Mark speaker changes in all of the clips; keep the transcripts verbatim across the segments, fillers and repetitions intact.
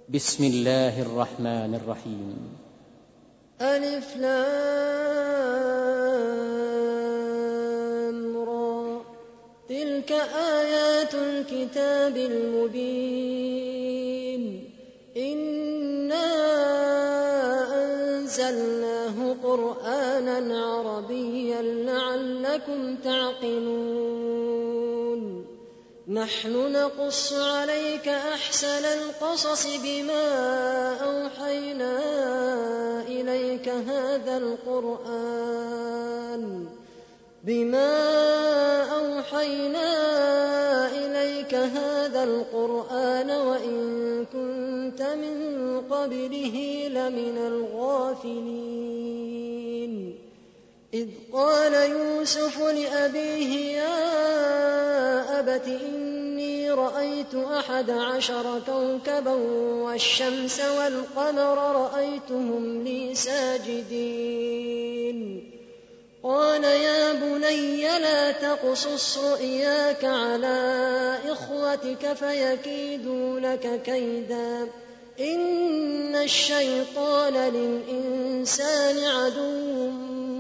Speaker 1: بسم الله الرحمن الرحيم.
Speaker 2: ألف لام را، تلك آيات الكتاب المبين. إنا أنزلناه قرآنا عربيا لعلكم تعقلون. نحن نقص عليك أحسن القصص بما أوحينا إليك هذا القرآن بما أوحينا إليك هذا القرآن وإن كنت من قبله لمن الغافلين. إذ قال يوسف لأبيه يا أبت إني رأيت أحد عشر كوكبا والشمس والقمر رأيتهم لي ساجدين. قال يا بني لا تقصص رؤياك على إخوتك فيكيدوا لك كيدا إن الشيطان للإنسان عدو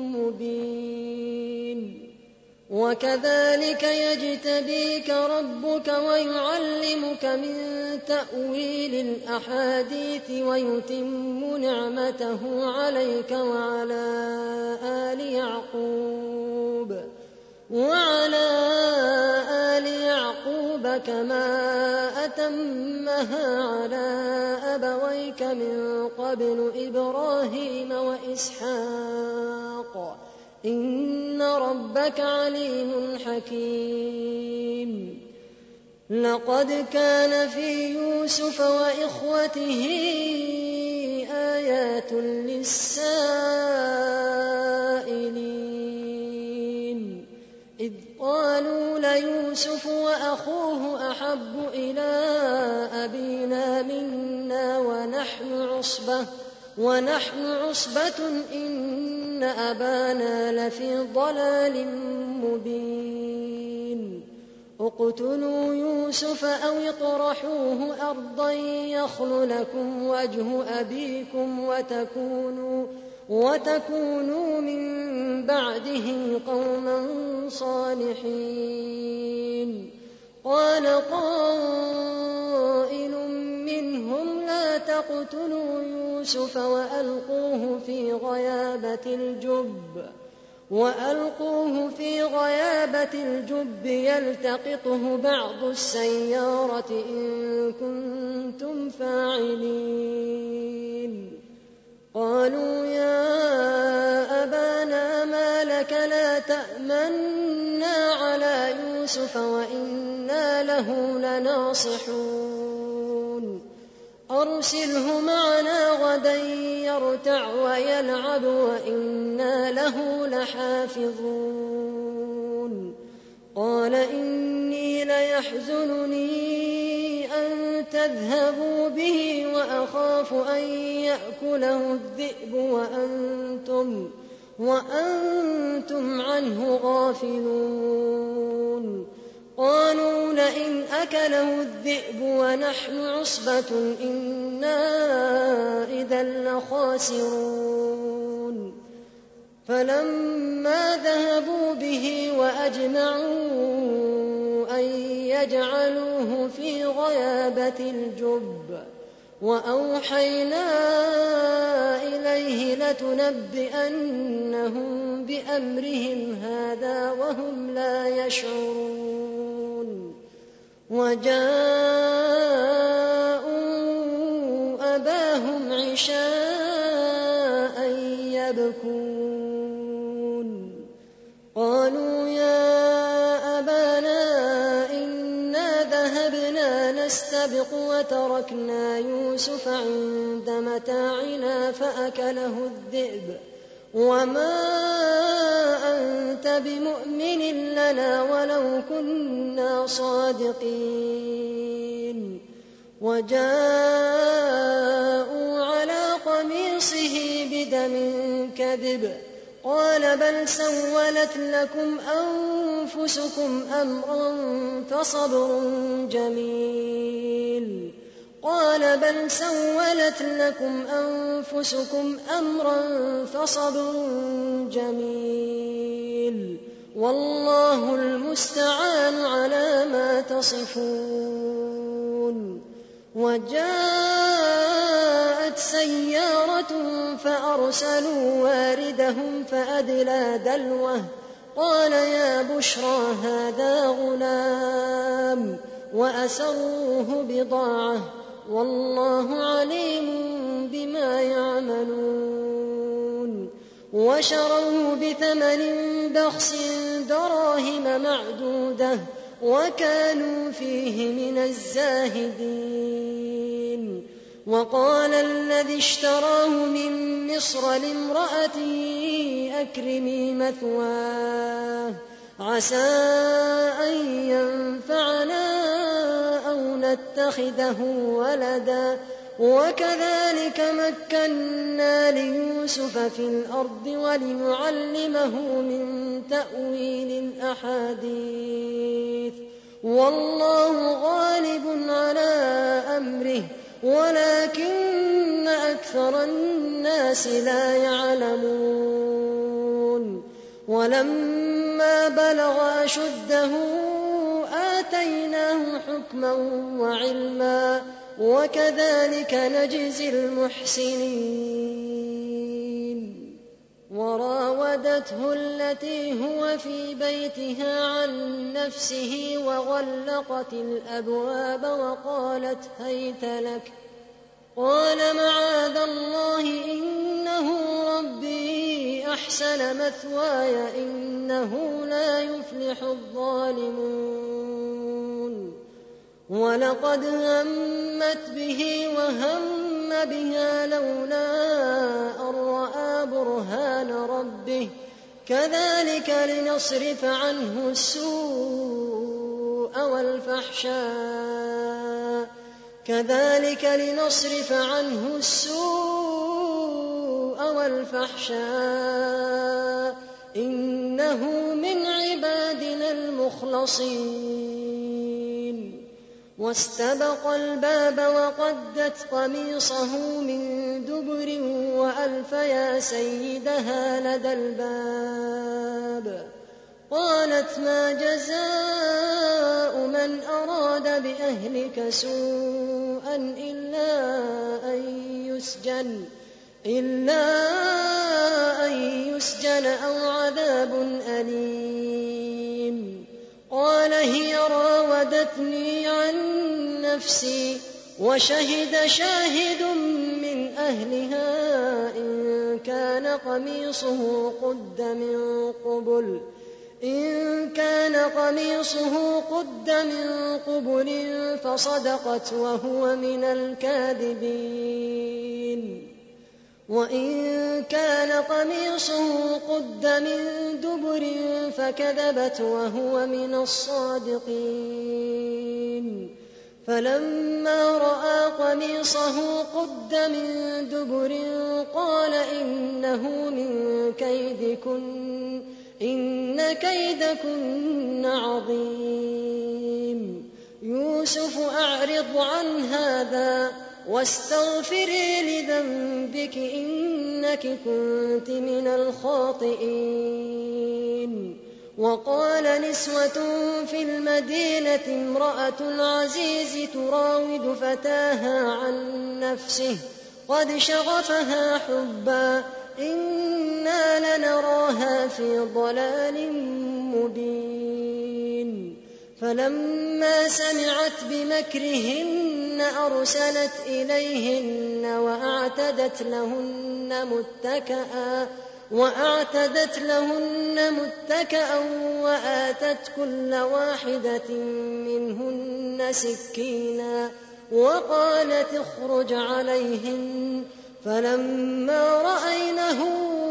Speaker 2: مبين. وكذلك يجتبيك ربك ويعلمك من تأويل الأحاديث ويتم نعمته عليك وعلى آل يعقوب وعلى آل يعقوب كما أتمها على أبويك من قبل إبراهيم وإسحاق إن ربك عليم حكيم. لقد كان في يوسف وإخوته آيات للسائلين إذ قالوا ليوسف وأخوه أحب إلى أبينا منا ونحن عصبة ونحن عصبة إن أبانا لفي ضلال مبين. اقتلوا يوسف أو اطرحوه أرضا يخل لكم وجه أبيكم وتكونوا, وتكونوا من بعده قوما صالحين. قال قائل منهم لا تقتلوا يوسف وألقوه في غيابة الجب وألقوه في غيابة الجب يلتقطه بعض السيارة إن كنتم فاعلين. قالوا يا أبانا ما لك لا تأمنا على يوسف وإنا له لناصحون. أرسله معنا غدا يرتع ويلعب وإنا له لحافظون. قال إني ليحزنني أن تذهبوا به وأخاف أن يأكله الذئب وأنتم, وأنتم عنه غافلون. قالوا لئن أكله الذئب ونحن عصبة إنا إذا لخاسرون. فلما ذهبوا به وأجمعوا أن يجعلوه في غيابة الجب وأوحينا إليه لتنبئنهم بأمرهم هذا وهم لا يشعرون. وجاءوا أباهم عشاء يبكون. قالوا يا أبانا إنا ذهبنا نستبق وتركنا يوسف عند متاعنا فأكله الذئب وما أنت بمؤمن لنا ولو كنا صادقين. وجاءوا على قميصه بدم كذب قال بل سولت لكم أنفسكم أمرا فصبر جميل. قال بل سولت لكم أنفسكم أمرا فصبر جميل والله المستعان على ما تصفون. وجاءت سيارة فأرسلوا واردهم فأدلى دلوه قال يا بشرى هذا غلام وأسروه بضاعة والله عليم بما يعملون. وشروه بثمن بخس دراهم معدودة وكانوا فيه من الزاهدين. وقال الذي اشتراه من مصر لامرأته أكرمي مثواه عسى أن ينفعنا أو نتخذه ولدا وكذلك مكنا ليوسف في الأرض ولنعلمه من تأويل الأحاديث والله غالب على أمره ولكن أكثر الناس لا يعلمون. ولما بلغ أشده آتيناه حكما وعلما وكذلك نجزي المحسنين. وراودته التي هو في بيتها عن نفسه وغلقت الأبواب وقالت هيت لك قال معاذ الله إنه ربي أحسن مثواي إنه لا يفلح الظالمون. ولقد همت به وهم بها لولا أن رأى برهان ربه كذلك لنصرف عنه السوء والفحشاء كذلك لنصرف عنه السوء والفحشاء إنه من عبادنا المخلصين. واستبق الباب وقدت قميصه من دبر وألف يا سيدها لدى الباب قالت ما جزاء من أراد بأهلك سوءا إلا أن يسجن إلا أن يسجن أو عذاب أليم. قال هي راودتني عن نفسي وشهد شاهد من أهلها إن كان قميصه قد من قبل إن كان قميصه قد من قبل فصدقت وهو من الكاذبين وإن كان قميصه قد من دبر فكذبت وهو من الصادقين. فلما رأى قميصه قد من دبر قال إنه من كيدكن إن كيدكن عظيم. يوسف أعرض عن هذا واستغفري لذنبك إنك كنت من الخاطئين. وقال نسوة في المدينة امرأة العزيز تراود فتاها عن نفسه قد شغفها حبا إنا لنراها في ضلال مبين. فلما سمعت بمكرهن أرسلت إليهن وأعتدت لهن متكئا وأعتدت لهن متكئا وآتت كل واحدة منهن سكينا وقالت اخرج عليهن. فلما رأينه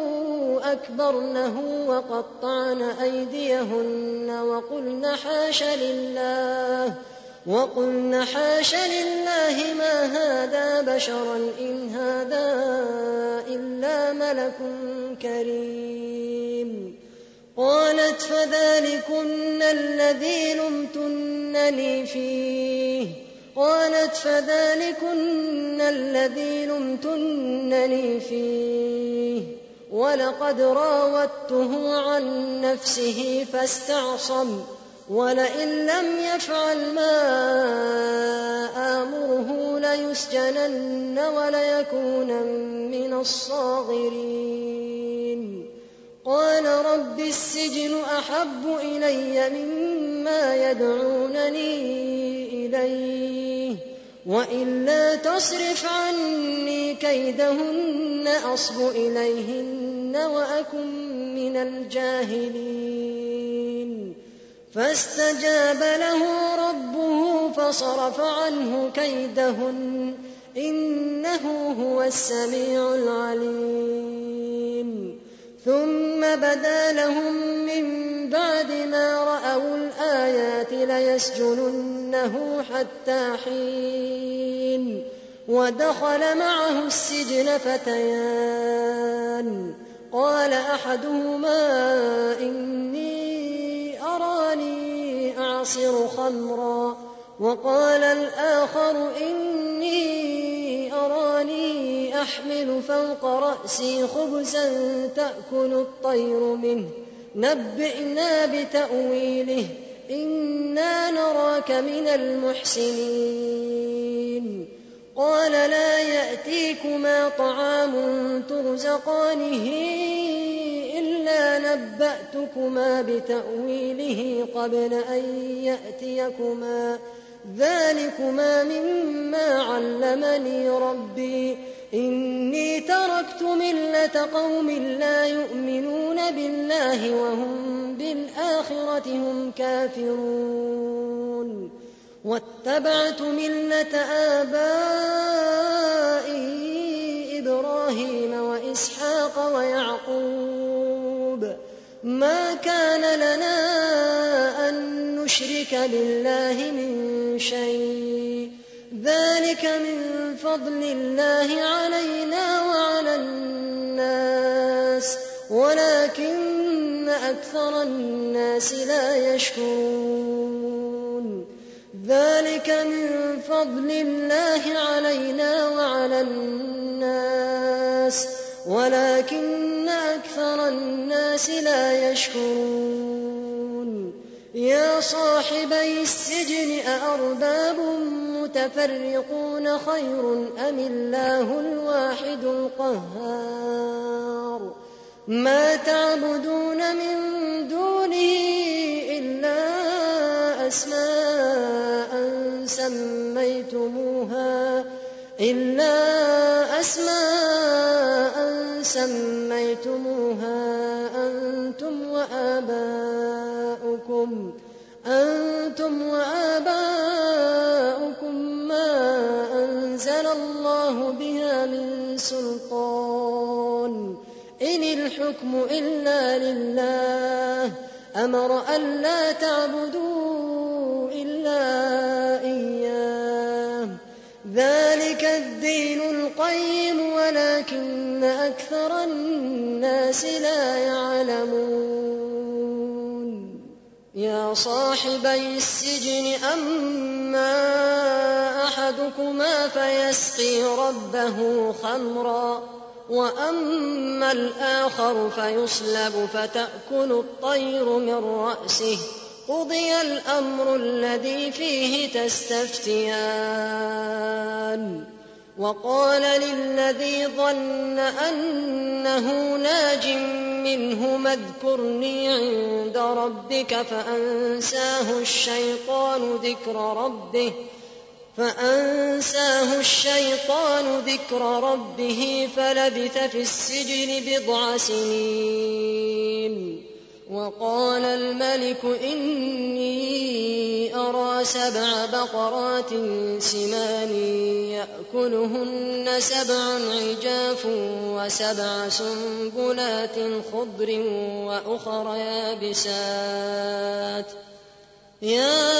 Speaker 2: أكبرنه وقطعن أيديهن وقلن حاش لله وقلن حاش لله ما هذا بشرا إن هذا إلا ملك كريم. قالت فذلكن الذي لمتنني فيه قالت فذلكن الذي لمتنني فيه ولقد راودته عن نفسه فاستعصم ولئن لم يفعل ما آمره ليسجنن وليكونن من الصاغرين. قال رب السجن أحب إلي مما يدعونني إليه وإلا تصرف عني كيدهن أصب إليهن وأكن من الجاهلين. فاستجاب له ربه فصرف عنه كيدهن إنه هو السميع العليم. ثم بدا لهم من بعد ما رأوا الآيات ليسجننه حتى حين. ودخل معه السجن فتيان قال أحدهما إني أراني أعصر خمرا وقال الآخر إني أراني أحمل فوق رأسي خبزا تأكل الطير منه نبئنا بتأويله إنا نراك من المحسنين. قال لا يأتيكما طعام ترزقانه إلا نبأتكما بتأويله قبل أن يأتيكما ذلكما مما علمني ربي إني تركت ملة قوم لا يؤمنون بالله وهم بالآخرة هم كافرون واتبعت ملة آبائي إبراهيم وإسحاق ويعقوب ما كان لنا أن نشرك بالله من شيء ذلك من فضل الله علينا وعلى الناس ولكن أكثر الناس لا يشكرون. ذلك من فضل الله علينا وعلى الناس ولكن أكثر الناس لا يشكرون. يا صاحبي السجن أأرباب متفرقون خير أم الله الواحد القهار. ما تعبدون من دونه إلا أسماء سميتموها إلا أسماء سميتموها أنتم وآباؤكم أنتم وآباؤكم ما أنزل الله بها من سلطان إن الحكم إلا لله أمر ألا تعبدوا إلا إياه ذلك الدين القيم ولكن أكثر الناس لا يعلمون. يا صاحبي السجن أما أحدكما فيسقي ربه خمرا وأما الآخر فيصلب فتأكل الطير من رأسه قضي الأمر الذي فيه تستفتيان. وقال للذي ظن أنه ناج منهما اذكرني عند ربك فأنساه الشيطان ذكر ربه فأنساه الشيطان ذكر ربه فلبث في السجن بضع سنين. وقال الملك إني أرى سبع بقرات سمان يأكلهن سبع عجاف وسبع سنبلات خضر وأخر يابسات يا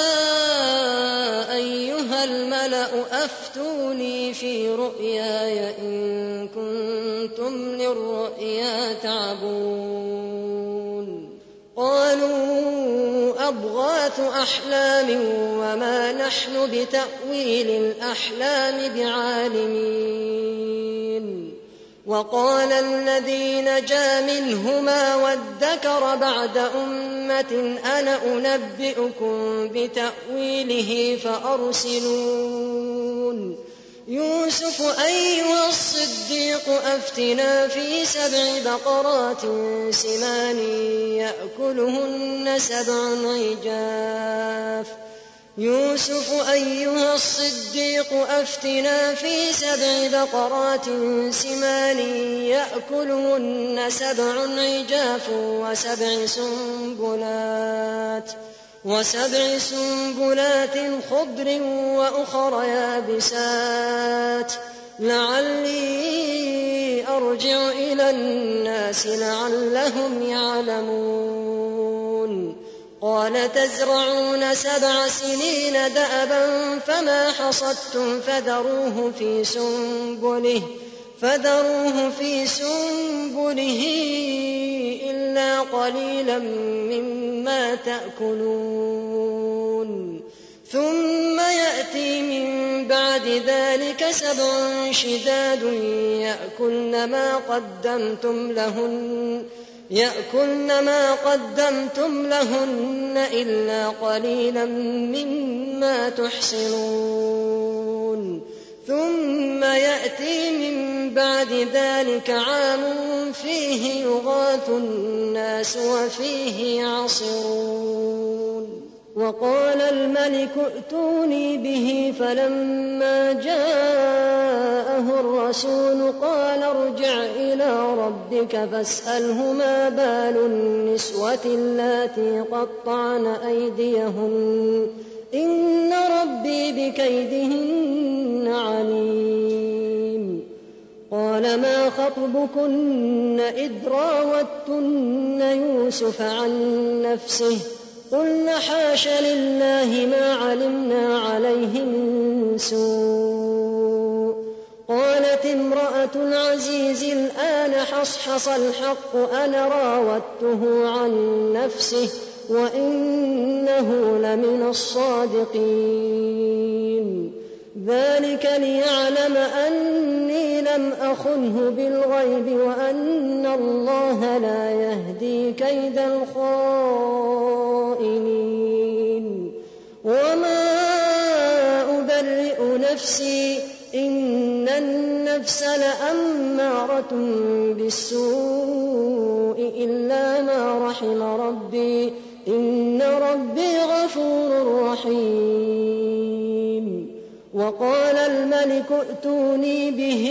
Speaker 2: أيها الملأ أفتوني في رؤياي إن كنتم للرؤيا تعبون. قالوا أضغاث أحلام وما نحن بتأويل الأحلام بعالمين. وقال الذي نجا منهما وادكر بعد أمة أنا أنبئكم بتأويله فأرسلون. يوسف أيها الصديق أفتنا في سبع بقرات سمان يأكلهن سبع عجاف يوسف أيها الصديق أفتنا في سبع بقرات سمان يأكلهن سبع عجاف وسبع سنبلات وسبع سنبلات خضر وأخر يابسات لعلي أرجع إلى الناس لعلهم يعلمون. قال تزرعون سبع سنين دأبا فما حصدتم فذروه في سنبله فذروه في سنبله إلا قليلا مما تأكلون. ثم يأتي من بعد ذلك سبع شداد يأكلن ما قدمتم لهن يأكلن ما قدمتم لهن إلا قليلا مما تحصنون. ثم يأتي من بعد ذلك عام فيه يغاث الناس وفيه يعصرون. وقال الملك ائتوني به فلما جاءه الرسول قال ارجع إلى ربك فاسأله ما بال النسوة اللاتي قطعن أيديهن إن ربي بكيدهن عليم. قال ما خطبكن إذ راوتن يوسف عن نفسه قلن حاش لله ما علمنا عليه من سوء. قالت امرأة العزيز الآن حصحص الحق أنا راودته عن نفسه وإنه لمن الصادقين. ذلك ليعلم أني لم أخنه بالغيب وأن الله لا يهدي كيد الخائنين. وما أبرئ نفسي إن النفس لأمارة بالسوء إلا ما رحم ربي إن ربي غفور رحيم. وقال الملك ائتوني به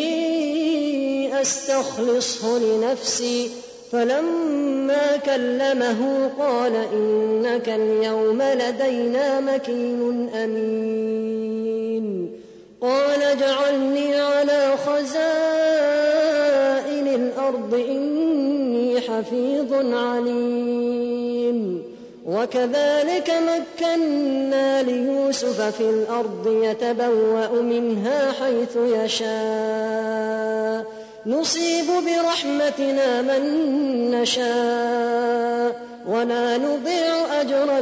Speaker 2: أستخلصه لنفسي فلما كلمه قال إنك اليوم لدينا مكين أمين. قال اجعلني على خزائن الأرض إني حفيظ عليم. وكذلك مكنا ليوسف في الأرض يتبوأ منها حيث يشاء نصيب برحمتنا من نشاء ولا نضيع أجر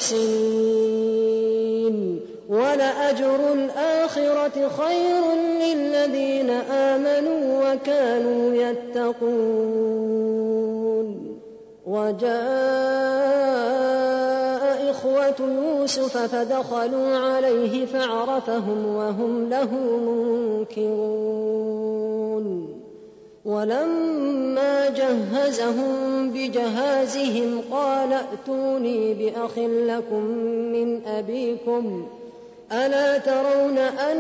Speaker 2: المحسنين. ولأجر الآخرة خير للذين آمنوا وكانوا يتقون. وجاء إخوة يوسف فدخلوا عليه فعرفهم وهم له منكرون. ولما جهزهم بجهازهم قال ائتوني بأخ لكم من أبيكم ألا ترون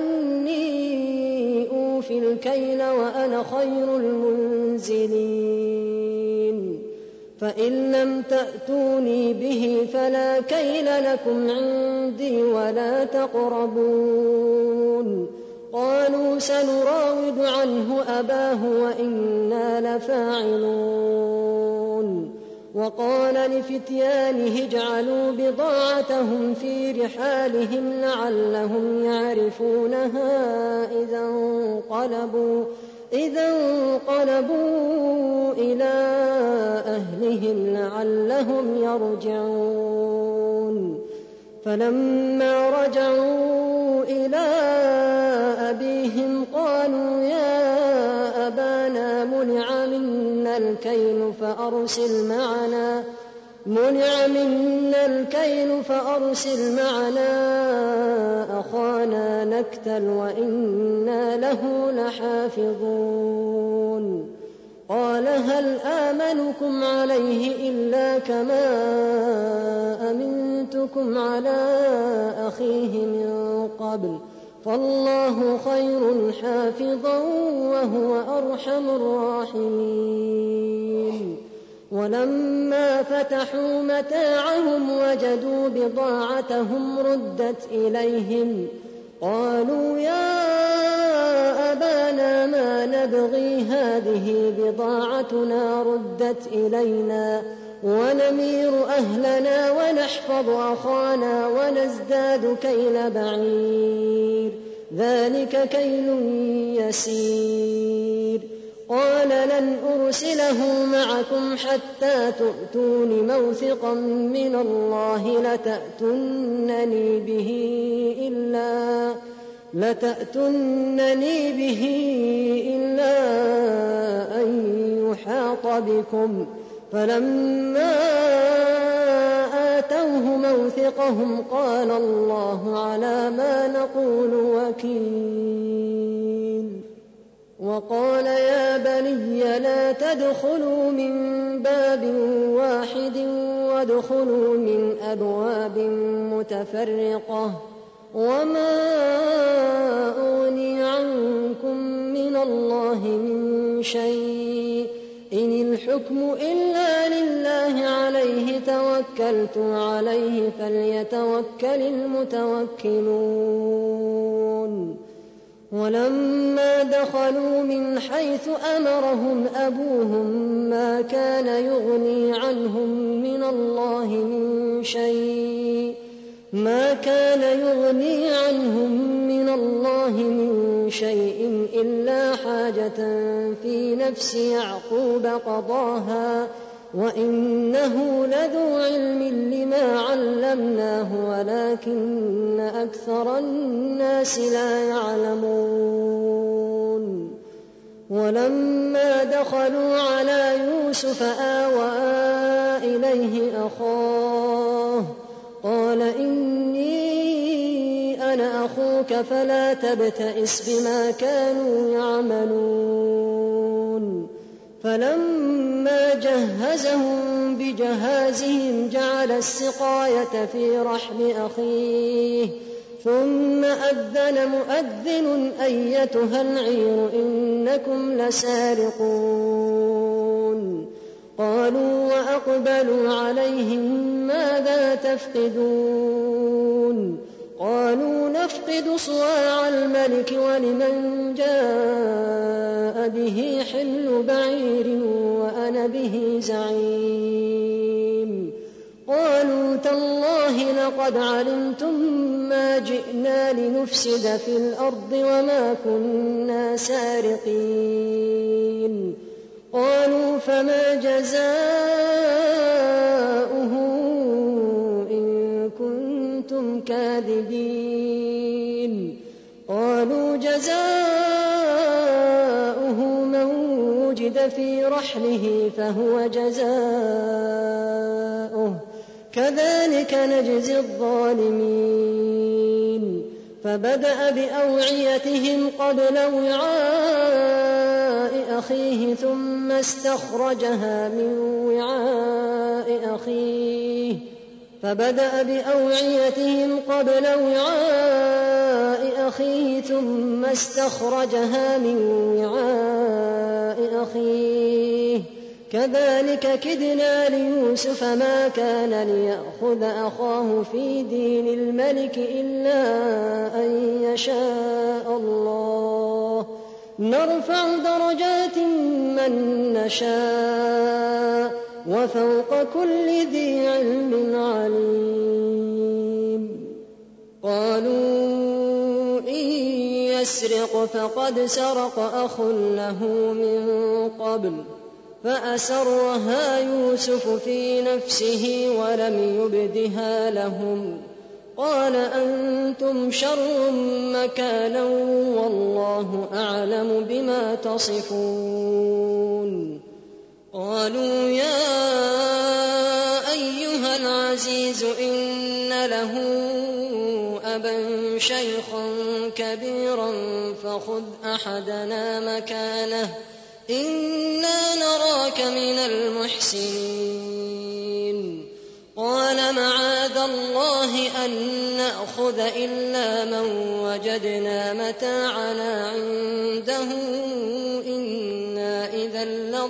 Speaker 2: أني أوفي الكيل وأنا خير المنزلين. فإن لم تأتوني به فلا كيل لكم عندي ولا تقربون. قالوا سنراود عنه أباه وإنا لفاعلون. وقال لفتيانه اجعلوا بضاعتهم في رحالهم لعلهم يعرفونها إذا انقلبوا, إذا انقلبوا إلى أهلهم لعلهم يرجعون.
Speaker 3: فلما رجعوا إلى أبيهم قالوا يا أبانا منع منا الكيل فأرسل معنا منع منا الكيل فأرسل معنا أخانا نكتل وإنا له لحافظون قال هل آمنكم عليه إلا كما أمنتكم على أخيه من قبل فالله خير حافظا وهو أرحم الراحمين ولما فتحوا متاعهم وجدوا بضاعتهم ردت إليهم قالوا يا أبانا ما نبغي هذه بضاعتنا ردت إلينا ونمير أهلنا ونحفظ أخانا ونزداد كيل بعير ذلك كيل يسير قال لن أرسله معكم حتى تؤتون موثقا من الله لتأتونني به إلا لتأتونني به إلا أن يحاط بكم فلما آتوه موثقهم قال الله على ما نقول وكيل وقال يا بني لا تدخلوا من باب واحد وادخلوا من أبواب متفرقة وما أغني عنكم من الله من شيء إن الحكم إلا لله عليه توكلت عليه فليتوكل المتوكلون ولما دخلوا من حيث أمرهم أبوهم ما كان يغني عنهم من الله من شيء ما كان يغني عنهم من الله من شيء إلا حاجة في نفس يعقوب قضاها وإنه لذو علم لما علمناه ولكن أكثر الناس لا يعلمون ولما دخلوا على يوسف آوى إليه أخاه قال إني أنا أخوك فلا تبتئس بما كانوا يعملون فلما جهزهم بجهازهم جعل السقاية في رحل أخيه ثم أذن مؤذن أيتها العير إنكم لسارقون قالوا وأقبلوا عليهم ماذا تفقدون قالوا نفقد صواع الملك ولمن جاء به حمل بعير وأنا به زعيم قالوا تالله لقد علمتم ما جئنا لنفسد في الأرض وما كنا سارقين قالوا فما جزاؤه إن كنتم كاذبين قالوا جزاؤه من وجد في رحله فهو جزاؤه كذلك نجزي الظالمين فبدأ بأوعيتهم قبل وعاء أخيه ثم استخرجها من وعاء أخيه فبدأ بأوعيتهم قبل وعاء أخيه ثم استخرجها من وعاء أخيه كذلك كدنا ليوسف ما كان ليأخذ أخاه في دين الملك إلا أن يشاء الله نرفع درجات من نشاء وفوق كل ذي علم عليم قالوا إن يسرق فقد سرق أخ له من قبل فأسرها يوسف في نفسه ولم يبدها لهم قال أنتم شر مكانا والله أعلم بما تصفون. قالوا يا أيها العزيز إن له أبا شيخا كبيرا فخذ أحدنا مكانه إنا نراك من المحسنين. قال معاذ الله أن نأخذ إلا من وجدنا متاعنا عنده إنا إذا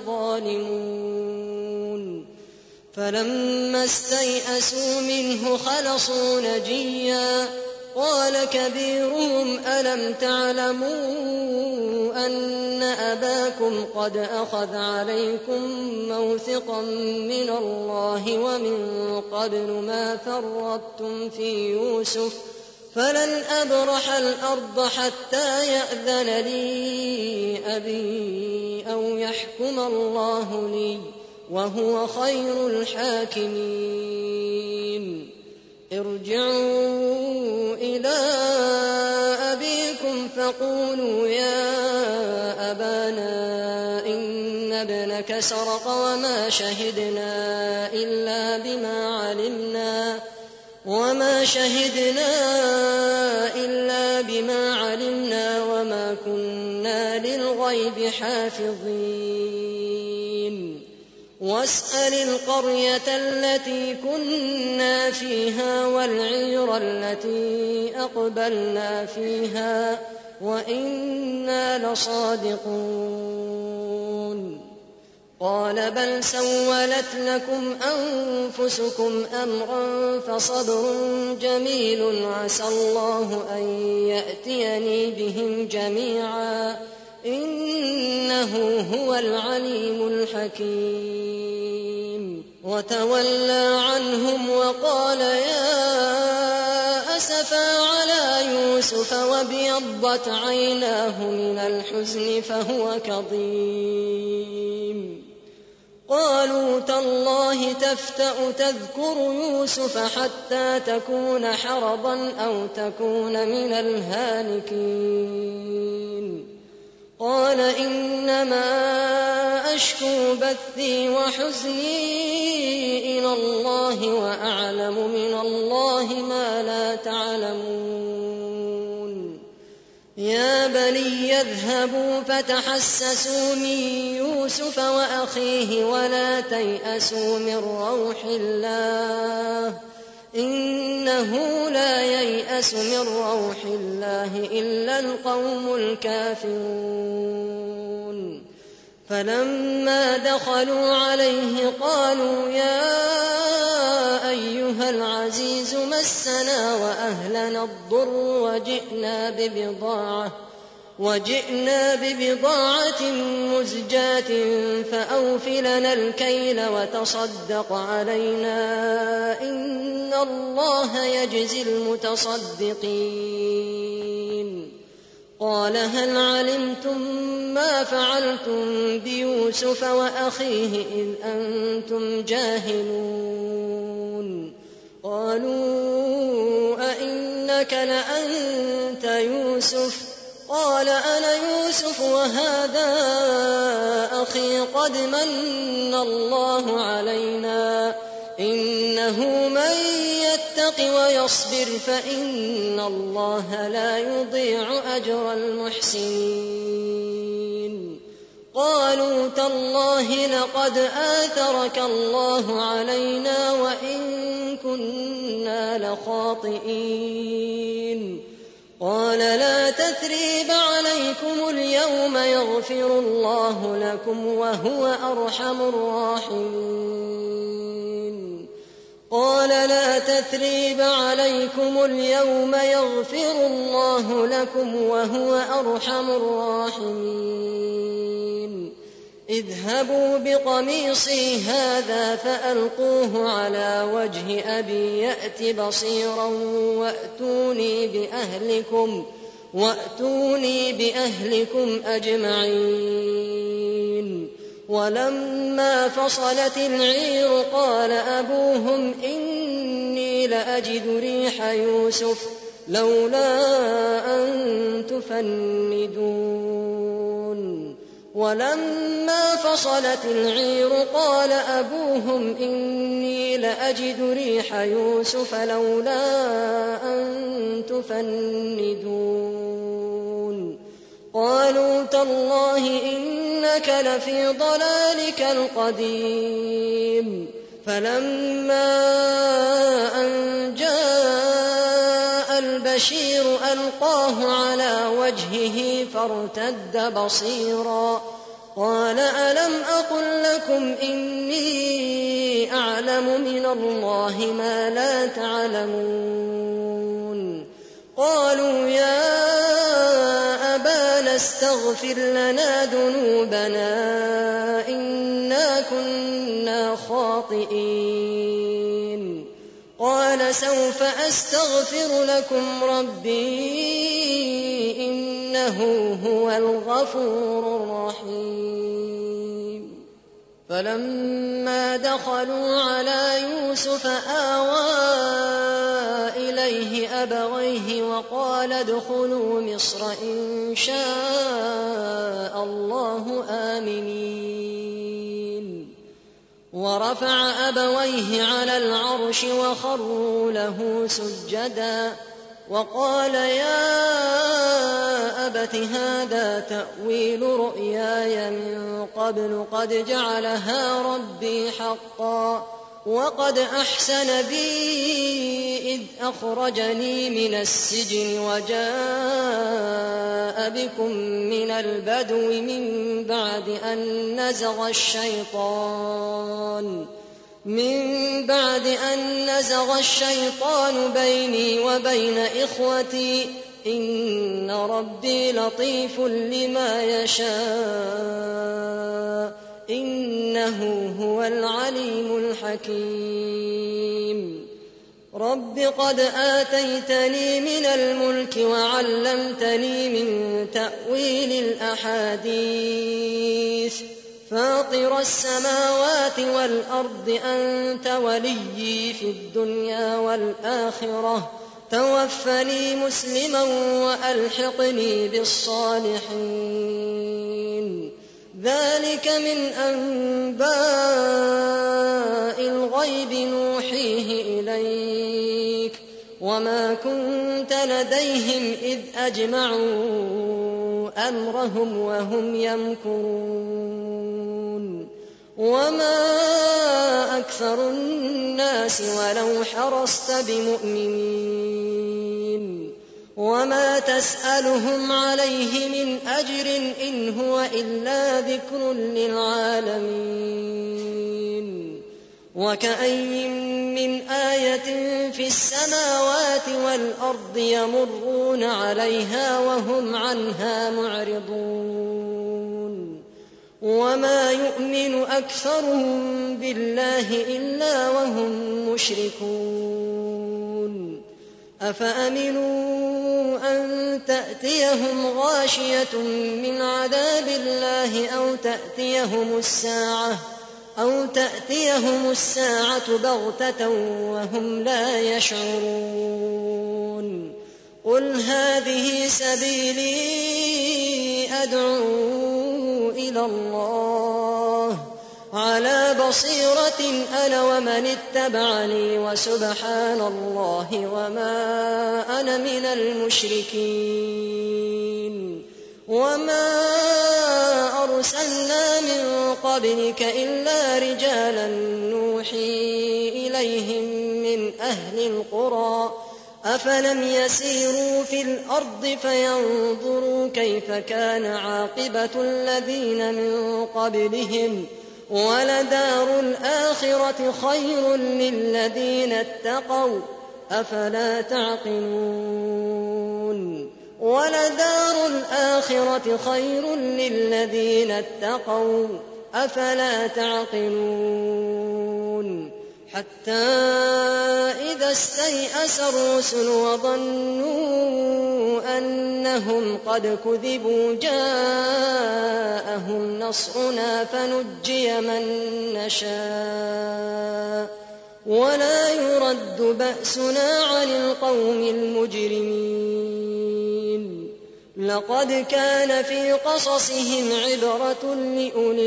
Speaker 3: لظالمون. فلما استيئسوا منه خلصوا نجيا قال كبيرهم ألم تعلموا أن أباكم قد أخذ عليكم موثقا من الله ومن قبل ما فرطتم في يوسف فلن أبرح الأرض حتى يأذن لي أبي أو يحكم الله لي وهو خير الحاكمين. ارجعوا إلى أبيكم فقولوا يا أبانا إن ابنك سرق وما شهدنا إلا بما علمنا وما شهدنا إلا بما علمنا وما كنا للغيب حافظين. واسأل القرية التي كنا فيها والعير التي أقبلنا فيها وإنا لصادقون. قال بل سولت لكم أنفسكم أمرا فصبر جميل عسى الله أن يأتيني بهم جميعا إنه هو العليم الحكيم. وتولى عنهم وقال يا أسفا على يوسف وابيضت عيناه من الحزن فهو كظيم. قالوا تالله تفتأ تذكر يوسف حتى تكون حرضا أو تكون من الهالكين. قال إنما أشكو بثي وحزني إلى الله وأعلم من الله ما لا تعلمون. يا بني اذهبوا فتحسسوا من يوسف وأخيه ولا تيأسوا من روح الله إنه لا ييأس من روح الله إلا القوم الكافرون. فلما دخلوا عليه قالوا يا أيها العزيز مسنا وأهلنا الضر وجئنا ببضاعة وجئنا ببضاعة مزجاة فأوف لنا الكيل وتصدق علينا إن الله يجزي المتصدقين. قال هل علمتم ما فعلتم بيوسف وأخيه إذ أنتم جاهلون؟ قالوا أئنك لأنت يوسف؟ قال أنا يوسف وهذا أخي قد من الله علينا إنه من يتق ويصبر فإن الله لا يضيع أجر المحسنين. قالوا تالله لقد آثرك الله علينا وإن كنا لخاطئين. قال لا تثريب عليكم اليوم يغفر الله لكم وهو أرحم الراحمين. قال لا تثريب عليكم اليوم يغفر الله لكم وهو أرحم الراحمين. اذهبوا بقميصي هذا فألقوه على وجه أبي يأت بصيرا وأتوني بأهلكم وأتوني بأهلكم أجمعين.
Speaker 2: ولما فصلت العير قال أبوهم إني لأجد ريح يوسف لولا أن تفندون ولما فصلت العير قال أبوهم إني لأجد ريح يوسف لولا أن تفندون قالوا تالله إنك لفي ضلالك القديم فلما أن جاء البشير ألقاه على وجهه فارتد بصيرا قال ألم أقل لكم إني أعلم من الله ما لا تعلمون قالوا يا أبانا استغفر لنا ذنوبنا إنا كنا خاطئين قال سوف أستغفر لكم ربي إنه هو الغفور الرحيم فلما دخلوا على يوسف آوى إليه أبويه وقال ادخلوا مصر إن شاء الله آمنين ورفع أبويه على العرش وخروا له سجدا وقال يا أبت هذا تأويل رؤياي من قبل قد جعلها ربي حقا وقد أحسن بي إذ أخرجني من السجن وجاء بكم من البدو من بعد أن نزغ الشيطان من بعد أن نزغ الشيطان بيني وبين إخوتي إن ربي لطيف لما يشاء إنه هو العليم الحكيم رب قد آتيتني من الملك وعلمتني من تأويل الأحاديث فاطر السماوات والأرض أنت وليي في الدنيا والآخرة توفني مسلما وألحقني بالصالحين ذلك من أنباء الغيب نوحيه إليك وما كنت لديهم إذ أجمعوا أمرهم وهم يمكرون وما أكثر الناس ولو حرصت بمؤمنين وما تسألهم عليه من أجر إن هو إلا ذكر للعالمين وكأين من آية في السماوات والأرض يمرون عليها وهم عنها معرضون وما يؤمن أكثرهم بالله إلا وهم مشركون أفأمنوا أن تأتيهم غاشية من عذاب الله أو تأتيهم الساعة أو تأتيهم الساعة بغتة وهم لا يشعرون قل هذه سبيلي أدعو إلى الله على بصيرة أنا ومن اتبعني وسبحان الله وما أنا من المشركين وما أرسلنا من قبلك إلا رجالا نوحي إليهم من أهل القرى أفلم يسيروا في الأرض فينظروا كيف كان عاقبة الذين من قبلهم ولدار الآخرة خير للذين اتقوا أفلا تعقلون ولدار الآخرة خير للذين اتقوا أفلا تعقلون حتى إذا استيأس الرسل وظنوا أنهم قد كذبوا جاءهم نصرنا فنجي من نشاء ولا يرد بأسنا عن القوم المجرمين لقد كان في قصصهم عبرة لأولي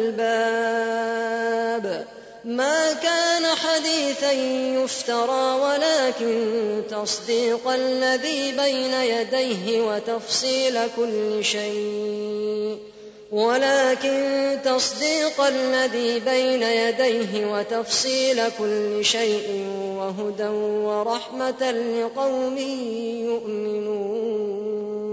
Speaker 2: الألباب ما كان حديثا يفترى ولكن تصديق الذي بين يديه وتفصيل كل شيء ولكن تصديق الذي بين يديه وتفصيل كل شيء وهدى ورحمة لقوم يؤمنون